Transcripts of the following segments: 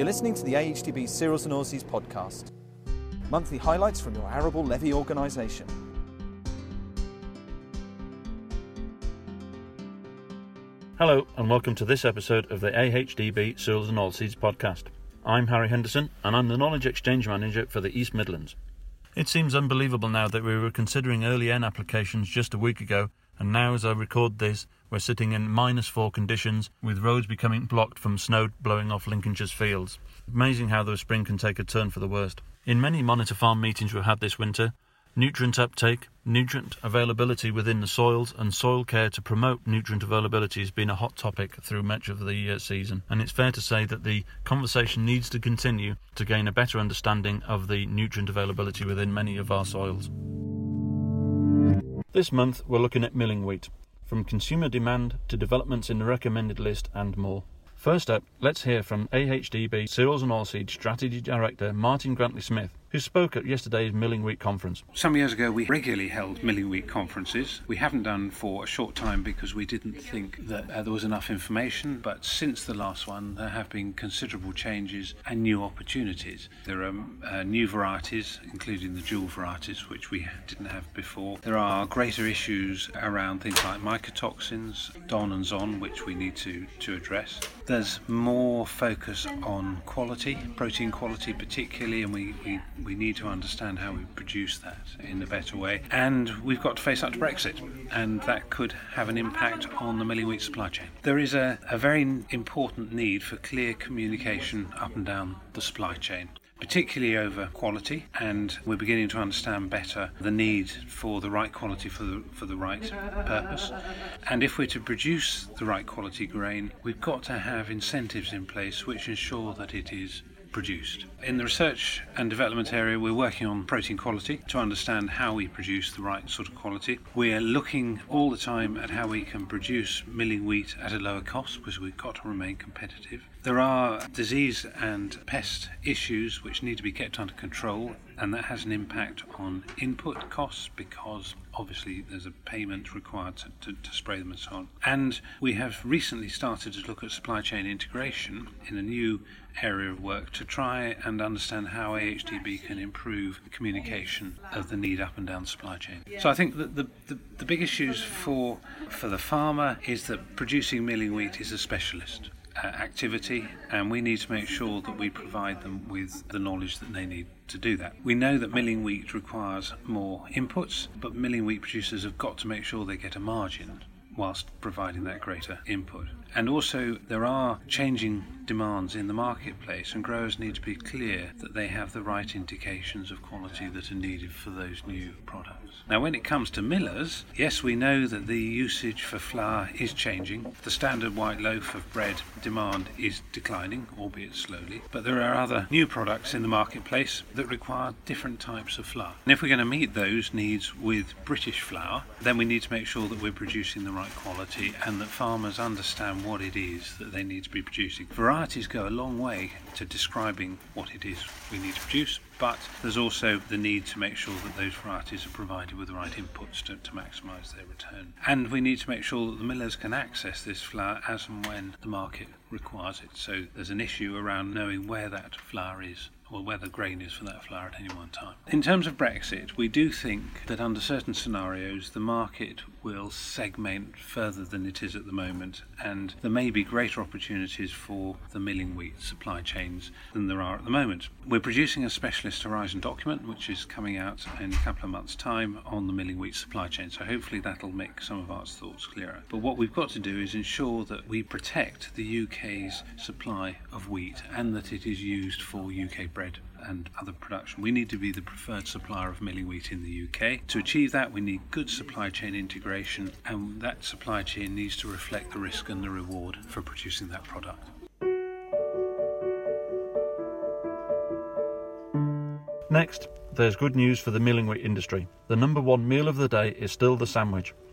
You're listening to the AHDB Cereals and Oilseeds podcast. Monthly highlights from your arable levy organisation. Hello and welcome to this episode of the AHDB Cereals and Oilseeds podcast. I'm Harry Henderson and I'm the Knowledge Exchange Manager for the East Midlands. It seems unbelievable now that we were considering early N applications just a week ago, and now as I record this, we're sitting in -4 conditions with roads becoming blocked from snow blowing off Lincolnshire's fields. Amazing how the spring can take a turn for the worst. In many Monitor Farm meetings we've had this winter, nutrient uptake, nutrient availability within the soils and soil care to promote nutrient availability has been a hot topic through much of the season, and it's fair to say that the conversation needs to continue to gain a better understanding of the nutrient availability within many of our soils. This month we're looking at milling wheat, from consumer demand to developments in the recommended list and more. First up, let's hear from AHDB Cereals and Oilseeds Strategy Director Martin Grantley-Smith, who spoke at yesterday's Milling Wheat Conference. Some years ago we regularly held Milling Wheat conferences. We haven't done for a short time because we didn't think that there was enough information, but since the last one there have been considerable changes and new opportunities. There are new varieties, including the dual varieties, which we didn't have before. There are greater issues around things like mycotoxins, DON and ZON, which we need to address. There's more focus on quality, protein quality particularly, and we need to understand how we produce that in a better way. And we've got to face up to Brexit, and that could have an impact on the milling wheat supply chain. There is a very important need for clear communication up and down the supply chain, particularly over quality, and we're beginning to understand better the need for the right quality for the right purpose. And if we're to produce the right quality grain, we've got to have incentives in place which ensure that it is produced. In the research and development area, we're working on protein quality to understand how we produce the right sort of quality. We're looking all the time at how we can produce milling wheat at a lower cost, because we've got to remain competitive. There are disease and pest issues which need to be kept under control, and that has an impact on input costs because obviously there's a payment required to spray them and so on. And we have recently started to look at supply chain integration in a new area of work to try and understand how AHDB can improve the communication of the need up and down the supply chain. So I think that the big issues for the farmer is that producing milling wheat is a specialist activity, and we need to make sure that we provide them with the knowledge that they need to do that. We know that milling wheat requires more inputs, but milling wheat producers have got to make sure they get a margin whilst providing that greater input. And also there are changing demands in the marketplace, and growers need to be clear that they have the right indications of quality that are needed for those new products. Now when it comes to millers, yes, we know that the usage for flour is changing. The standard white loaf of bread demand is declining, albeit slowly, but there are other new products in the marketplace that require different types of flour. And if we're going to meet those needs with British flour, then we need to make sure that we're producing the right quality and that farmers understand what it is that they need to be producing. Varieties go a long way to describing what it is we need to produce, but there's also the need to make sure that those varieties are provided with the right inputs to maximise their return. And we need to make sure that the millers can access this flour as and when the market requires it. So there's an issue around knowing where that flour is, or where the grain is for that flour at any one time. In terms of Brexit, we do think that under certain scenarios the market will segment further than it is at the moment, and there may be greater opportunities for the milling wheat supply chains than there are at the moment. We're producing a specialist horizon document which is coming out in a couple of months' time on the milling wheat supply chain, so hopefully that'll make some of our thoughts clearer. But what we've got to do is ensure that we protect the UK's supply of wheat and that it is used for UK bread and other production. We need to be the preferred supplier of milling wheat in the UK. To achieve that, we need good supply chain integration, and that supply chain needs to reflect the risk and the reward for producing that product. Next, there's good news for the milling wheat industry. The number one meal of the day is still the sandwich.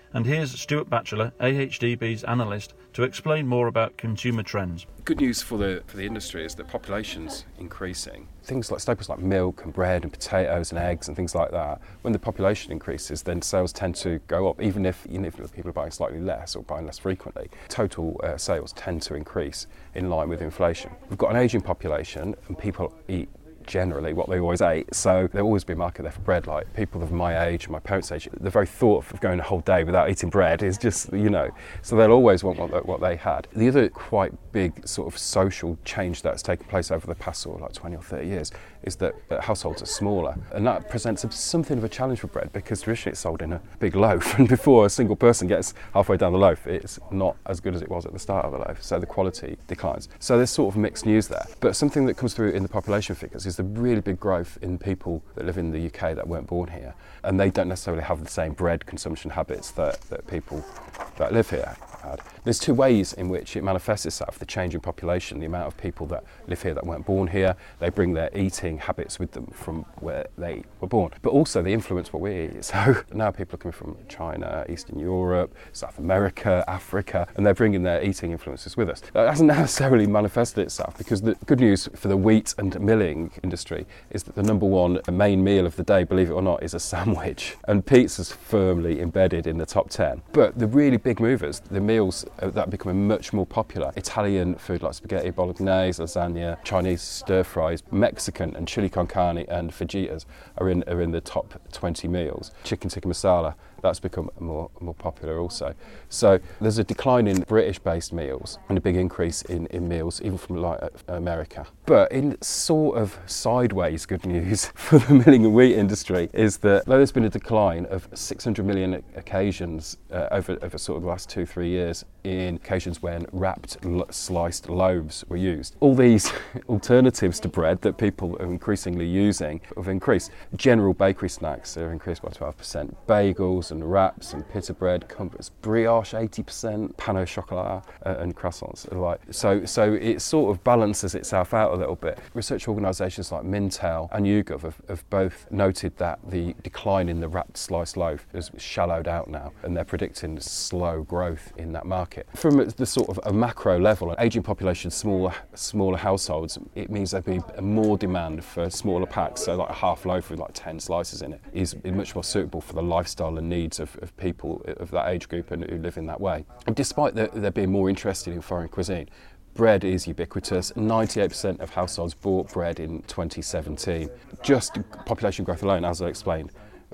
And here's Stuart Batchelor, AHDB's analyst, to explain more about consumer trends. Good news for the industry is that population's increasing. Things like staples like milk and bread and potatoes and eggs and things like that, when the population increases, then sales tend to go up, even if people are buying slightly less or buying less frequently. Total sales tend to increase in line with inflation. We've got an ageing population and people eat generally what they always ate, so there'll always be a market there for bread. Like people of my age, my parents' age, the very thought of going a whole day without eating bread is just, so they'll always want what they had. The other quite big sort of social change that's taken place over the past sort of like 20 or 30 years is that households are smaller, and that presents something of a challenge for bread, because traditionally it's sold in a big loaf, and before a single person gets halfway down the loaf, it's not as good as it was at the start of the loaf, so the quality declines. So there's sort of mixed news there. But something that comes through in the population figures is the really big growth in people that live in the UK that weren't born here, and they don't necessarily have the same bread consumption habits that people that live here had. There's two ways in which it manifests itself: the change in population, the amount of people that live here that weren't born here, they bring their eating habits with them from where they were born, but also they influence what we eat. So now people are coming from China, Eastern Europe, South America, Africa, and they're bringing their eating influences with us. That hasn't necessarily manifested itself, because the good news for the wheat and milling industry is that the number one main meal of the day, believe it or not, is a sandwich, and pizza's firmly embedded in the top 10. But the really big movers, the meals that are becoming much more popular, Italian food like spaghetti bolognese, lasagna, Chinese stir fries, Mexican and chili con carne and fajitas are in the top 20 meals. Chicken tikka masala, that's become more popular also. So there's a decline in British-based meals and a big increase in meals, even from like America. But in sort of sideways good news for the milling and wheat industry is that though there's been a decline of 600 million occasions over sort of the last 2-3 years in occasions when wrapped sliced loaves were used, all these alternatives to bread that people are increasingly using have increased. General bakery snacks are increased by 12%. Bagels and wraps and pita bread, comforts, brioche 80%, pain au chocolat and croissants alike. So it sort of balances itself out a little bit. Research organisations like Mintel and YouGov have both noted that the decline in the wrapped sliced loaf has shallowed out now, and they're predicting slow growth in that market. From the sort of a macro level, an ageing population, smaller households, it means there'll be more demand for smaller packs, so like a half loaf with like 10 slices in it is much more suitable for the lifestyle and needs of people of that age group and who live in that way. And despite there being more interested in foreign cuisine, bread is ubiquitous. 98% of households bought bread in 2017. Just population growth alone, as I explained,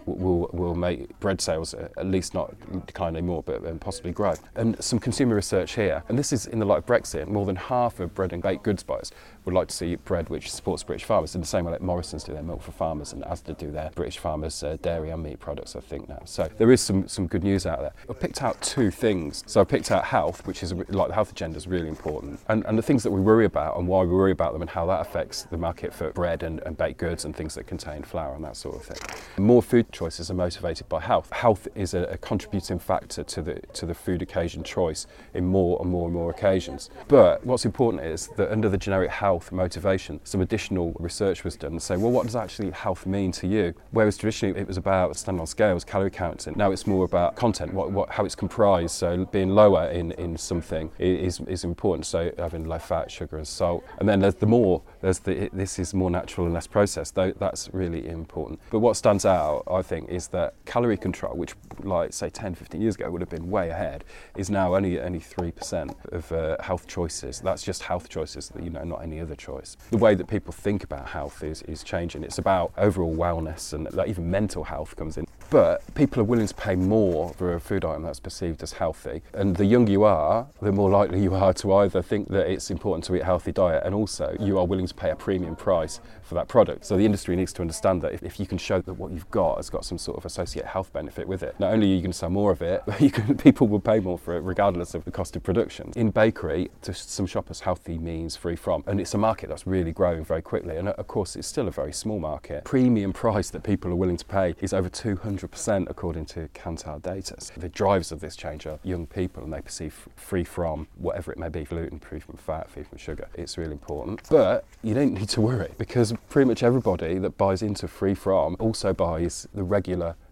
will make bread sales at least not decline anymore, but possibly grow. And some consumer research here, and this is in the light of Brexit, more than half of bread and baked goods buyers would like to see bread which supports British farmers, in the same way like Morrison's do their milk for farmers and Asda do their British farmers dairy and meat products, I think now. So there is some good news out there. I've picked out two things. So I picked out health, which is like the health agenda is really important, and the things that we worry about and why we worry about them and how that affects the market for bread and baked goods and things that contain flour and that sort of thing. More food choices are motivated by health. Health is a contributing factor to the food occasion choice in more and more occasions. But what's important is that under the generic health motivation, some additional research was done to say, well, what does actually health mean to you? Whereas traditionally it was about standing on scales, calorie counting. Now it's more about content, how it's comprised. So being lower in something is important. So having low fat, sugar and salt. And then this is more natural and less processed, though that's really important. But what stands out, I think, is that calorie control, which like say 10-15 years ago would have been way ahead, is now only 3% of health choices. That's just health choices, not any other choice. The way that people think about health is changing. It's about overall wellness, and like even mental health comes in. But people are willing to pay more for a food item that's perceived as healthy. And the younger you are, the more likely you are to either think that it's important to eat a healthy diet, and also you are willing to pay a premium price for that product. So the industry needs to understand that if you can show that what you've got has got some sort of associated health benefit with it, not only are you going to sell more of it, but people will pay more for it regardless of the cost of production. In bakery, to some shoppers, healthy means free from. And it's a market that's really growing very quickly. And of course, it's still a very small market. Premium price that people are willing to pay is over 200% according to Kantar data. So the drivers of this change are young people, and they perceive free from whatever it may be, gluten, free from fat, free from sugar. It's really important. But you don't need to worry, because pretty much everybody that buys into free from also buys the regular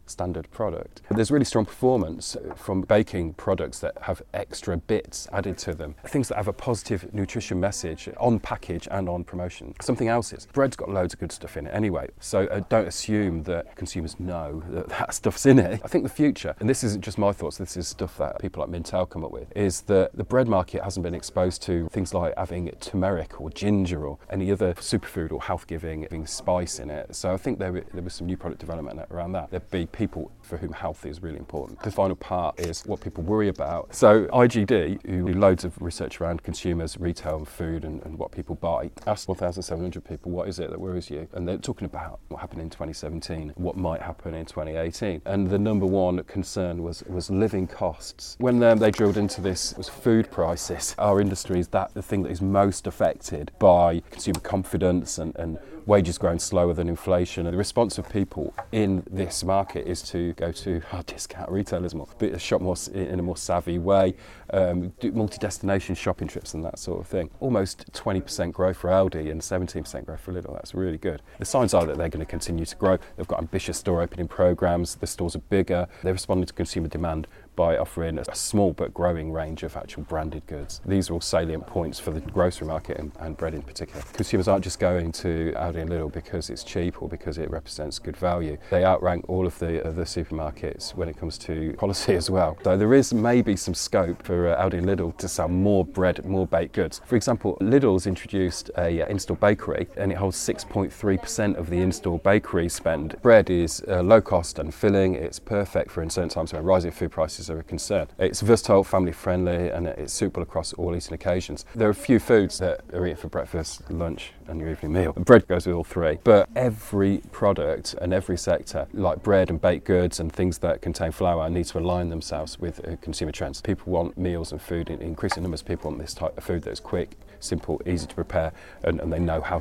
standard product. But there's really strong performance from baking products that have extra bits added to them, things that have a positive nutrition message on package and on promotion. Something else is bread's got loads of good stuff in it anyway, so don't assume that consumers know that stuff's in it. I think the future, and this isn't just my thoughts, this is stuff that people like Mintel come up with, is that the bread market hasn't been exposed to things like having turmeric or ginger or any other superfood or health-giving spice in it. So I think there was some new product development around that. There'd be people for whom health is really important. The final part is what people worry about. So IGD, who do loads of research around consumers, retail and food and what people buy, asked 1,700 people, what is it that worries you? And they're talking about what happened in 2017, what might happen in 2018. And the number one concern was living costs. When they drilled into this, was food prices. Our industry is the thing that is most affected by consumer confidence and wages growing slower than inflation. And the response of people in this market is to go to discount retailers more, shop more in a more savvy way, do multi-destination shopping trips and that sort of thing. Almost 20% growth for Aldi and 17% growth for Lidl. That's really good. The signs are that they're going to continue to grow. They've got ambitious store opening programs. The stores are bigger. They're responding to consumer demand by offering a small but growing range of actual branded goods. These are all salient points for the grocery market and bread in particular. Consumers aren't just going to Aldi and Lidl because it's cheap or because it represents good value. They outrank all of the other supermarkets when it comes to quality as well. So there is maybe some scope for Aldi and Lidl to sell more bread, more baked goods. For example, Lidl's introduced a in-store bakery and it holds 6.3% of the in-store bakery spend. Bread is low cost and filling. It's perfect for in certain times when rising food prices are a concern. It's versatile, family friendly, and it's suitable across all eating occasions. There are a few foods that are eaten for breakfast, lunch and your evening meal. Bread goes with all three, but every product and every sector, like bread and baked goods and things that contain flour, need to align themselves with consumer trends. People want meals and food in increasing numbers. People want this type of food that is quick, simple, easy to prepare, and they know how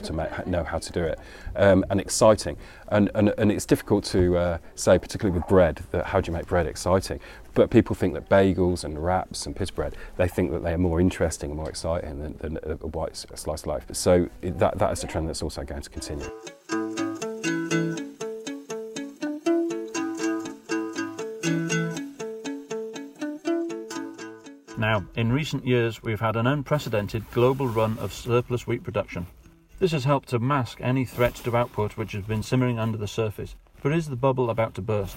to do it, and exciting. And it's difficult to say, particularly with bread, that how do you make bread exciting? But people think that bagels and wraps and pita bread, they think that they are more interesting and more exciting than a white slice of life. So that is a trend that's also going to continue. Now, in recent years, we've had an unprecedented global run of surplus wheat production. This has helped to mask any threats to output which has been simmering under the surface. But is the bubble about to burst?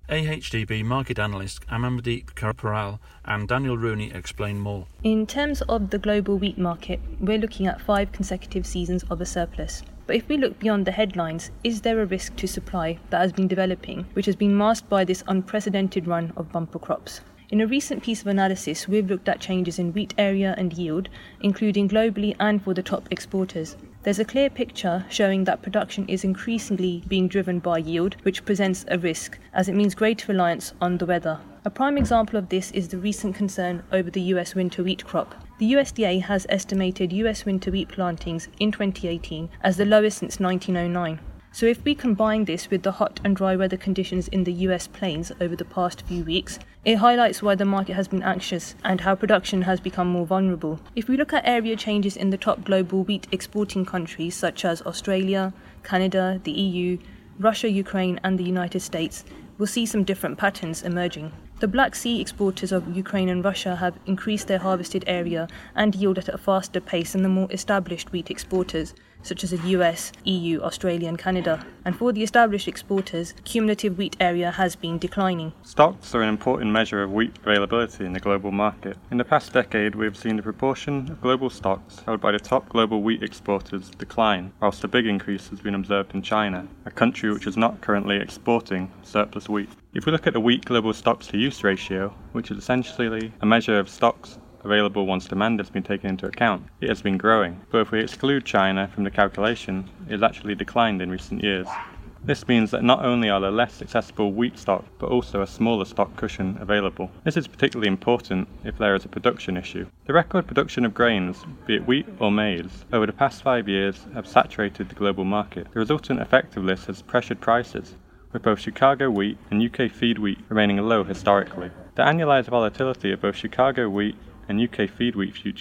AHDB market analysts Amandeep Kaporal and Daniel Rooney explain more. In terms of the global wheat market, we're looking at 5 consecutive seasons of a surplus. But if we look beyond the headlines, is there a risk to supply that has been developing, which has been masked by this unprecedented run of bumper crops? In a recent piece of analysis, we've looked at changes in wheat area and yield, including globally and for the top exporters. There's a clear picture showing that production is increasingly being driven by yield, which presents a risk, as it means greater reliance on the weather. A prime example of this is the recent concern over the US winter wheat crop. The USDA has estimated US winter wheat plantings in 2018 as the lowest since 1909. So if we combine this with the hot and dry weather conditions in the US plains over the past few weeks, it highlights why the market has been anxious and how production has become more vulnerable. If we look at area changes in the top global wheat exporting countries such as Australia, Canada, the EU, Russia, Ukraine and the United States, we'll see some different patterns emerging. The Black Sea exporters of Ukraine and Russia have increased their harvested area and yield at a faster pace than the more established wheat exporters, such as the US, EU, Australia and Canada. And for the established exporters, cumulative wheat area has been declining. Stocks are an important measure of wheat availability in the global market. In the past decade, we have seen the proportion of global stocks held by the top global wheat exporters decline, whilst a big increase has been observed in China, a country which is not currently exporting surplus wheat. If we look at the wheat global stocks to use ratio, which is essentially a measure of stocks available once demand has been taken into account, it has been growing. But if we exclude China from the calculation, it has actually declined in recent years. This means that not only are there less accessible wheat stock, but also a smaller stock cushion available. This is particularly important if there is a production issue. The record production of grains, be it wheat or maize, over the past 5 years have saturated the global market. The resultant effect of this has pressured prices, with both Chicago wheat and UK feed wheat remaining low historically. The annualised volatility of both Chicago wheat and UK feed wheat futures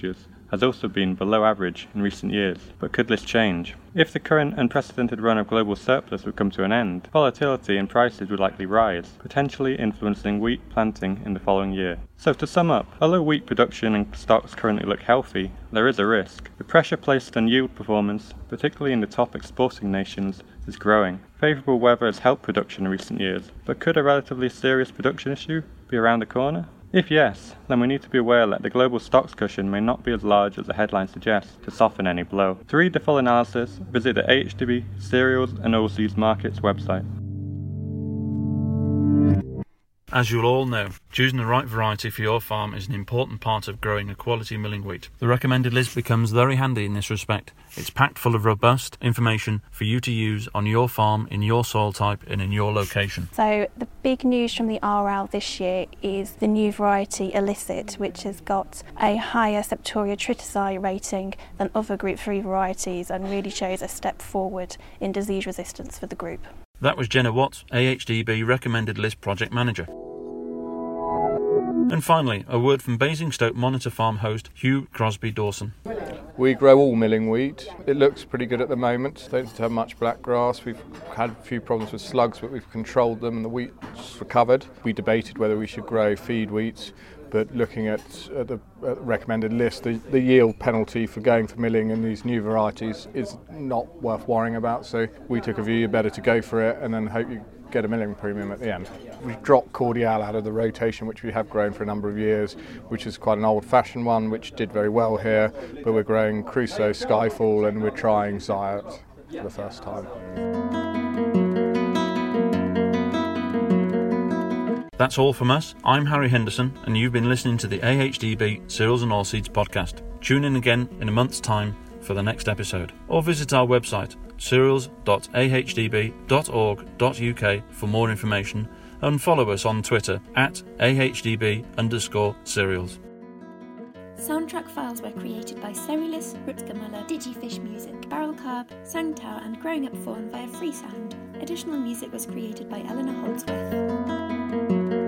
has also been below average in recent years. But could this change? If the current unprecedented run of global surplus would come to an end, volatility in prices would likely rise, potentially influencing wheat planting in the following year. So to sum up, although wheat production and stocks currently look healthy, there is a risk. The pressure placed on yield performance, particularly in the top exporting nations, is growing. Favourable weather has helped production in recent years, but could a relatively serious production issue be around the corner? If yes, then we need to be aware that the global stocks cushion may not be as large as the headline suggests to soften any blow. To read the full analysis, visit the AHDB Cereals and Oilseeds Markets website. As you'll all know, choosing the right variety for your farm is an important part of growing a quality milling wheat. The recommended list becomes very handy in this respect. It's packed full of robust information for you to use on your farm, in your soil type and in your location. So the big news from the RL this year is the new variety Illicit, which has got a higher Septoria tritici rating than other Group 3 varieties and really shows a step forward in disease resistance for the group. That was Jenna Watts, AHDB Recommended List Project Manager. And finally, a word from Basingstoke Monitor Farm host Hugh Crosby Dawson. We grow all milling wheat. It looks pretty good at the moment. Don't have much black grass. We've had a few problems with slugs, but we've controlled them and the wheat's recovered. We debated whether we should grow feed wheats, but looking at the recommended list, the yield penalty for going for milling in these new varieties is not worth worrying about. So we took a view, you're better to go for it and then hope you get a milling premium at the end. We've dropped Cordial out of the rotation, which we have grown for a number of years, which is quite an old-fashioned one, which did very well here, but we're growing Crusoe, Skyfall, and we're trying Zayat for the first time. That's all from us. I'm Harry Henderson, and you've been listening to the AHDB Cereals and Oilseeds podcast. Tune in again in a month's time for the next episode, or visit our website cereals.ahdb.org.uk for more information, and follow us on Twitter at @AHDB_cereals. Soundtrack files were created by Cerilis, Rutger Muller, Digifish Music, Barrel Carb, Sangtower and Growing Up Fawn via Freesound. Additional music was created by Eleanor Holdsworth.